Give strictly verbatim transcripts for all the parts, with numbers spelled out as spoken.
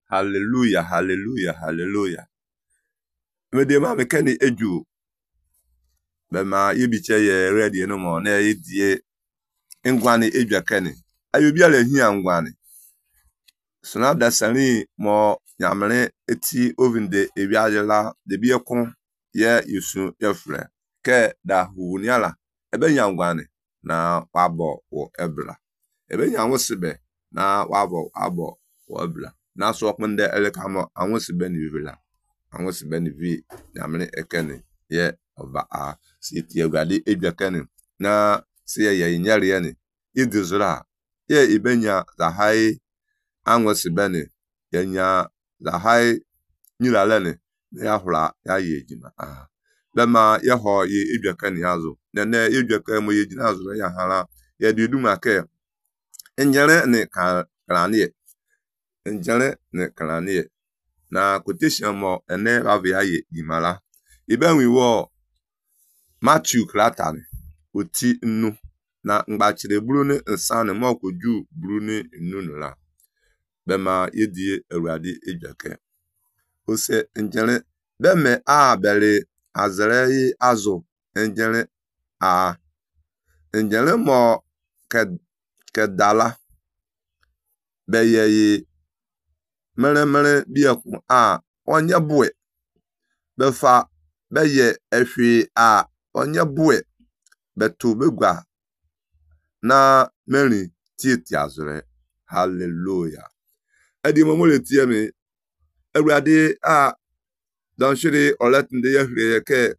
Hallelujah, hallelujah, hallelujah. Mede ma me kani eju. Be ma yibiche ye ready no mo na yedie ngwane eju kani. Ayobi ala hi angwane. Sona da sani mo nyamre eti ovinde ebiajela de biekon ye yusu yefre. Ke da huuniala ebe nyangwane na wabo wo ebla. Ebe nyangwosibe na wabo abo wo ebla. Na so okmende elekamo anwosibe ni vivila. Anwosibe ni vi nyamre ekene ye oba a si ti egade ejekene na si ye nyare ye ni idizura ye ibenya za hai anwosibe ni yenya za hai nyiralene ya hura ya yejima ah lema ye ho ye ejekene yazo nene ejekene mo ye jina azu ya hala ye diduma ke enjere ni ka klanie enjere ni klanie na quotation mo ene bavia ye imala ibenwi wo Matthew klatani oti nnu na ngbachire buru ni nsane mo koju buru ni nnu nula bema yedie awurade ejake ose enjere beme a bele azere azo enjere a enjere mo ke kedala beye mere mere biekun a onye bue befa beye ehwe a onye bue betu begwa na meri titi azure hallelujah edi momole tie me awurade a dan shiri oletinde ye hre ke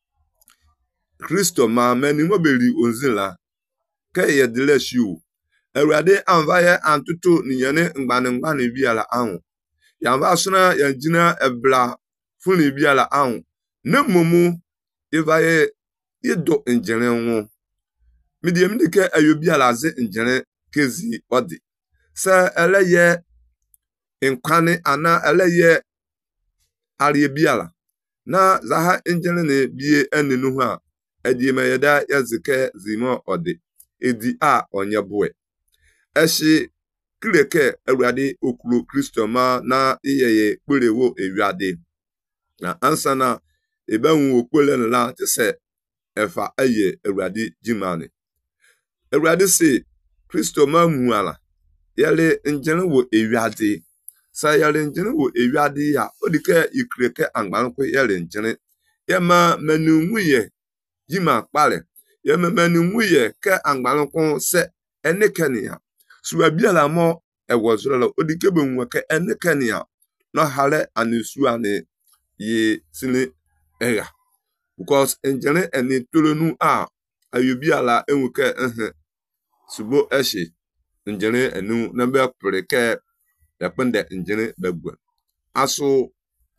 Kristo ma meni mobeli onzila ke ye deleshu awurade anva ye antutu niyane ngbane ngbane biala anwo yamba asuna yanjina ebla funi biala anwo ne momu ivaye yedo enjere nwo midie mdike ayobiala ze enjere kezi odi se eleye enkwani ana eleye ari biala na zaha enjere ne bie enenu ha edime yeda yazike zimo odi edi a onye bue eshi kireke awurade okuru Kristo ma na iyeye kperewo ewiade na ansana ebanwu okpole la tse efa eye awurade jimane awurade se Kristo ma muala yele njene wo ewiade sa yele njene wo ewiade ya odike ikreke angbanko yele njene yema menu nwuye jima kpale yema menu nwuye ke angbanko se enekenia suwa biala mo ewozolo odike be nweke enekenia no hale anisuane ye sini eya because enjene eni tolonu a ayobiala enwuke ehe subo eshi njene enu nambe preke yapende njene begwe aso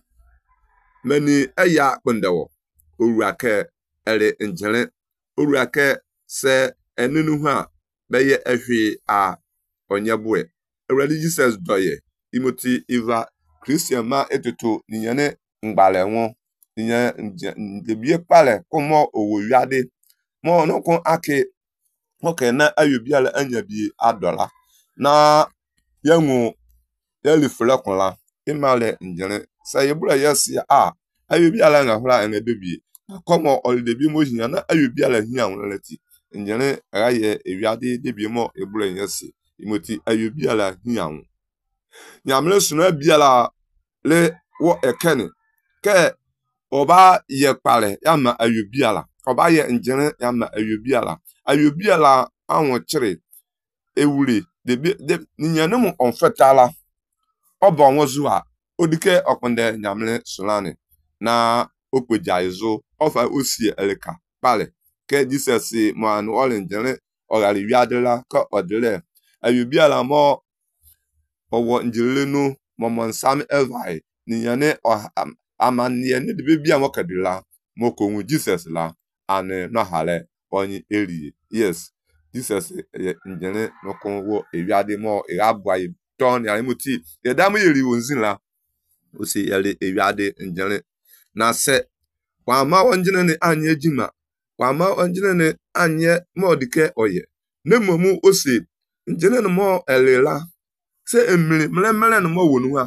meni eya kpendewo oruake ele njene oruake se enunu ha beye ehwe a onyebue already Jesus doye imoti iva Christian ma etutu niyane ngbale won niya ndebie pale komo owowiade mo no kon ake oke na ayobiala anyabi adola na yanwu yalifula konla imale njene sayebura yesi a ayobiala na hura enedebie komo olidebi mo hinya na ayobiala hinya wonleti njene ayaye ewiade debie mo ebura yesi imoti ayobiala hinya nyamle suna biala le wo ekene ke oba ye pale yama ayobiala oba ye njene yama ayobiala ayobiala anwo chire ewure de de nyanemu onfetala oba onwozuwa odike okpende nyamle sulane na okweja izo ofa osie eleka pale ke Jesus mo anu ole njene ogari wiadela ko odele ayobiala mo owo njilenu momon sam evai niyane amanie ne de bebia mo kadila mo konwu Jesus la ane no hale onyi eri yes Jesus njene no konwo ewiade mo irabwai ton ya muti yedam yeri wonzila o se yele ewiade njene na se kwa ma onjene ne anye jima kwa ma onjene ne anye modike oye ne momu o se njene no mo elela se emiri mele mele no mo wonu ha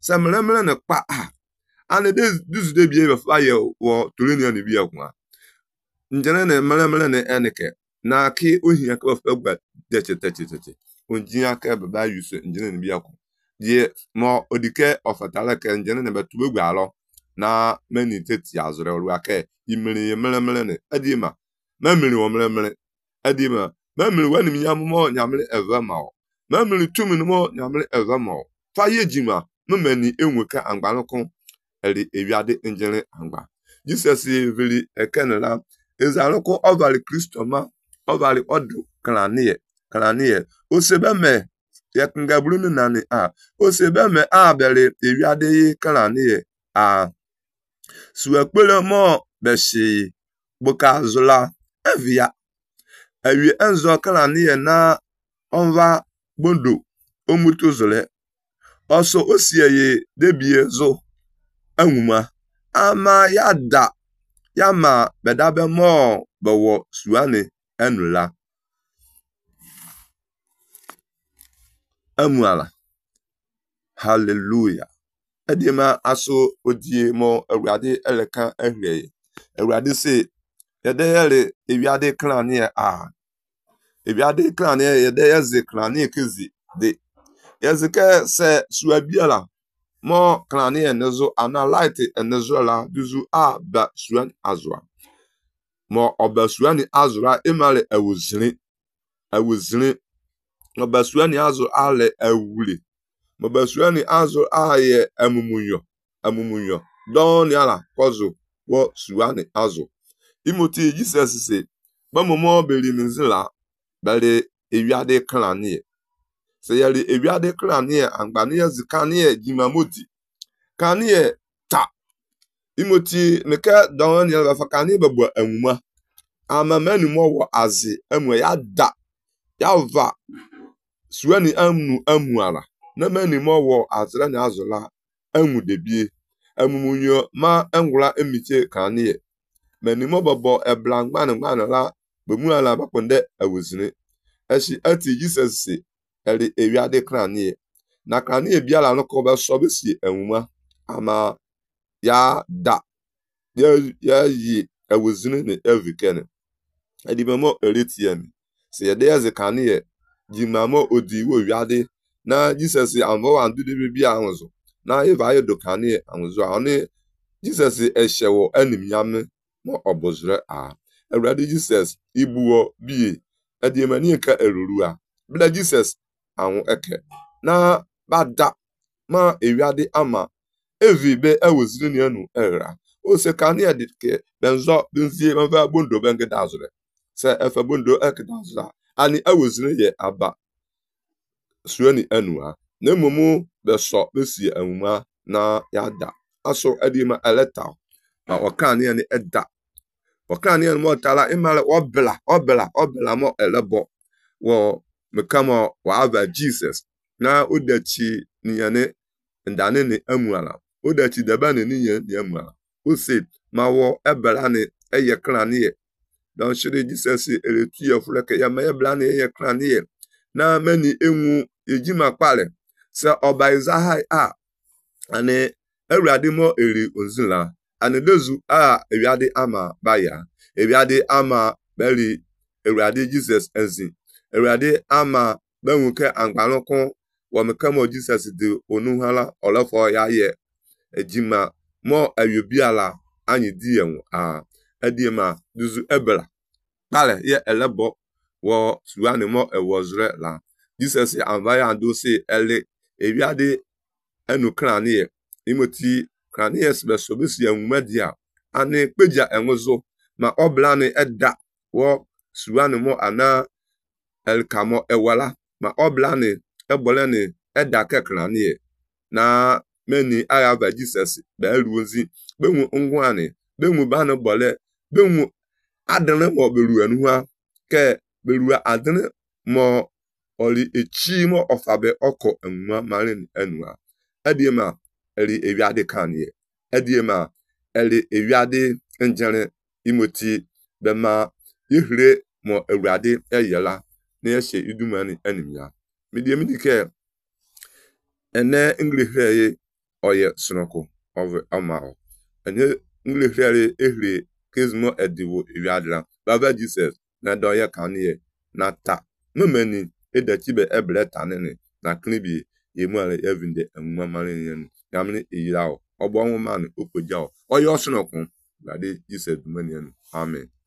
Samlemle ne pa ah ane de dus de bie be fa ye wo toleni ane bia kwa njene ne mlemle ne eneke na ki ohia ka fa gba de chete chete onjia ka be ba yuse njene ne bia kwa die mo odike ofatala ke njene ne betu gba alo na meni teti azure ru aka imiri mlemle ne adima mamiri wo mlemle adima mamiri wani nyammo nyamle evama mamiri tumi no nyamle evama fa ye jima mmeni enweka angbaloko eli ewiade njene angba Jesus vili ekenela ezaloko ovali Kristoma ovali odu klanie klanie osebeme yakngabulu nani a osebeme a bele ewiade klanie a suakpele mo beshi boka zola evia ewi enzo klanie na onva bondo omuto zole oso osieye debie zo anwuma ama yada yama bedabe mo bawo suane enula amuala hallelujah edima aso odie mo awrade eleka ehwe awrade se yede hele ewiade klanie a ewiade klanie yede yeze klanie kezi de yezeke se suabiala mo klanie nezo analyte enezo la duzu a ba suan azwa mo obasuani azra emale ewuzini ewuzini obasuani azu ale ewuli mo basuani azu aye emumunyo emumunyo don yala kozo wo suani azu imoti Jesus se bamomo beli minzila bale ewiade klanie se yali ewiade klanie angbanie zikanie jimamoti kanie ta imoti meka don yala fakanie bebo enwuma ama manu mo wo azi emu ya da ya va suani amu amuara na manu mo wo azra na azula emu debie emumunyo ma engula emiche kanie manu mo bobo eblangba na ngba la bemu ala bakonde awuzini eshi ati Jesus se eli ewiade kranie na kranie biala no ko be so be sie enwuma ama ya da ya ya yi awuzini ne evikene edibemo eretiemi se yede yazekane ye jimamo odiwo wiade na Jesus anvo andu de bia anzo na eva ye dokane anzo ani Jesus ehyewo animyame mo obozre a awrade Jesus ibuwo bie ediemani ka erurua bla Jesus anwo eke na bada ma ewiade ama evibe ewozini ne anu era o se kane edike benzo benzie mava bondo bengeda azre se efe bondo ekdazla ani awozini ye aba suani anua na momu beso besi anuma na yada aso edima eleta ma okane ni eda okane ni mo tala imale obla obla obla mo elebo wo mekamo wa ava Jesus na odachi niyane ndane ni amuala odachi dabane ni ni amuala o se ma wo ebla ni eye klanie dan shiri Jesus eletu ye fuleke ya me blane ye kranie na mani enwu ejima kpale se oba izahai a ane awrade mo eri onzila ane dozu a ewiade ama baya ewiade ama beli awrade Jesus enzi awrade ama banwuke angbaloko wo mekamo Jesus de onuhala olofo ya ye ejima mo ayobiala anyi diyenwu a edima duzu ebela kale ye elebo wo suani mo ewozre la Jesus anvaya ando se ele ewiade enu kranie imoti kranie sbeso besi enwumadia ani peja enwozo ma oblani eda wo suani mo ana elkamo ewala ma oblani ebolani eda ke kranie na meni ayava Jesus be ruozi benwu ngwani benwu banu bole benwu adene mo beru anua ke beru adene mo oli echi mo ofabe oko enwa marin enwa ediema eli ewiade kanie ediema eli ewiade enjere imoti bema ihre mo ewrade eyela na yeshe idumani enimya medie midike ene english ye oye sunoko of amao anye ngle hre ehre kezmo ediwo iwiadra baba Jesus na doye kanie na ta memeni edachibe eble tanene na klibi yemale evinde enmamare yen yamni iyao obonwo man okojao oyo sunoko bade Jesus dumani amen.